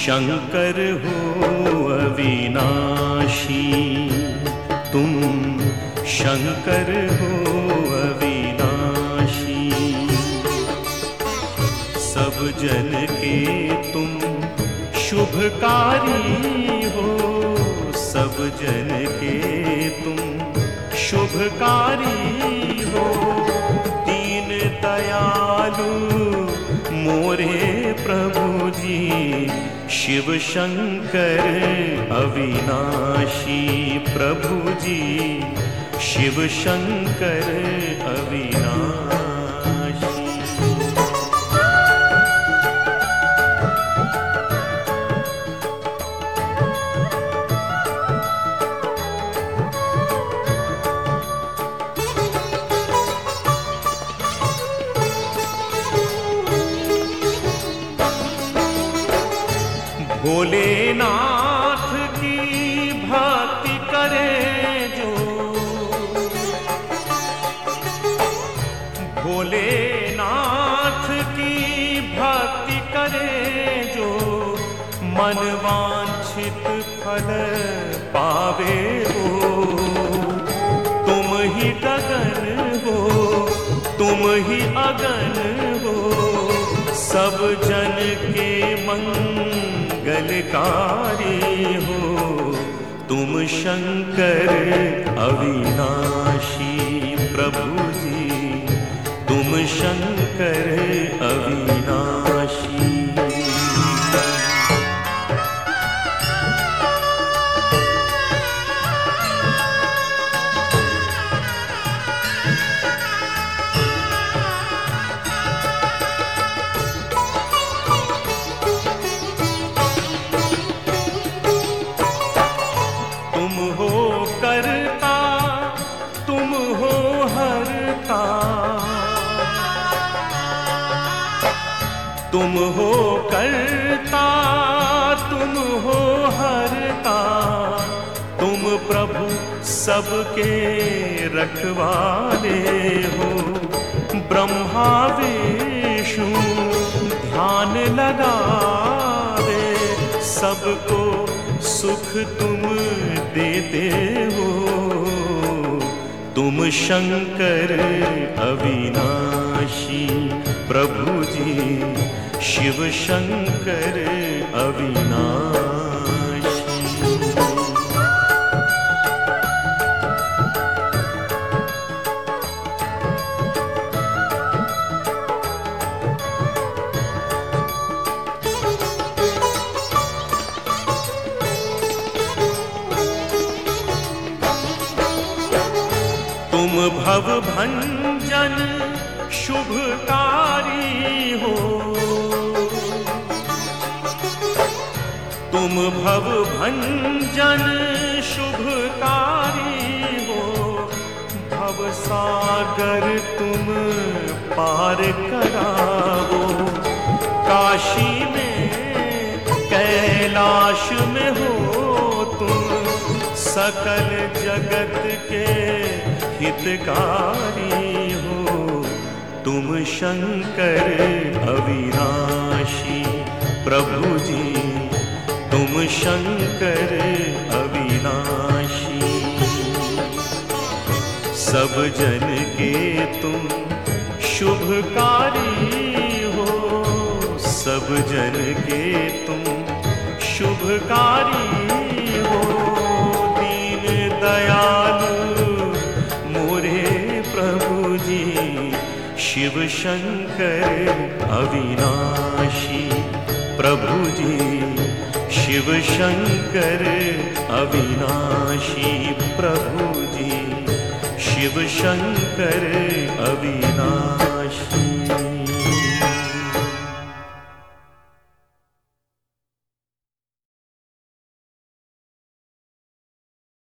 शंकर हो अविनाशी, तुम शंकर हो अविनाशी। सब जन के तुम शुभकारी हो, सब जन के तुम शुभकारी हो। दीन दयालु मोरे प्रभु जी, शिव शंकर अविनाशी। प्रभु जी शिव शंकर अविनाशी। भोलेनाथ की भक्ति करे जो, भोलेनाथ की भक्ति करे जो, मन वांछित फल पावे हो। तुम ही गगन हो, तुम ही अगन हो, सब जन के मंगलकारी हो। तुम शंकर अविनाशी। प्रभु जी तुम शंकर अविनाशी। तुम हो हरता, तुम हो करता, तुम हो हरता। तुम प्रभु सबके रखवाले हो। ब्रह्मा विष्णु ध्यान लगावे, सबको सुख तुम देते हो। तुम शंकर अविनाशी। प्रभु जी शिव शंकर अविनाशी। तुम भव भंजन शुभकारी हो, तुम भव भंजन शुभकारी हो। भव सागर तुम पार करावो। काशी में कैलाश में हो तुम, सकल जगत के हितकारी हो। तुम शंकर अविनाशी। प्रभु जी तुम शंकर अविनाशी। सब जन के तुम शुभकारी हो, सब जन के तुम शुभकारी हो। दीन दयालु मोरे प्रभु जी, शिव शंकर अविनाशी। प्रभु जी शिव शंकर अविनाशी। प्रभु जी शिव शंकर अविनाशी।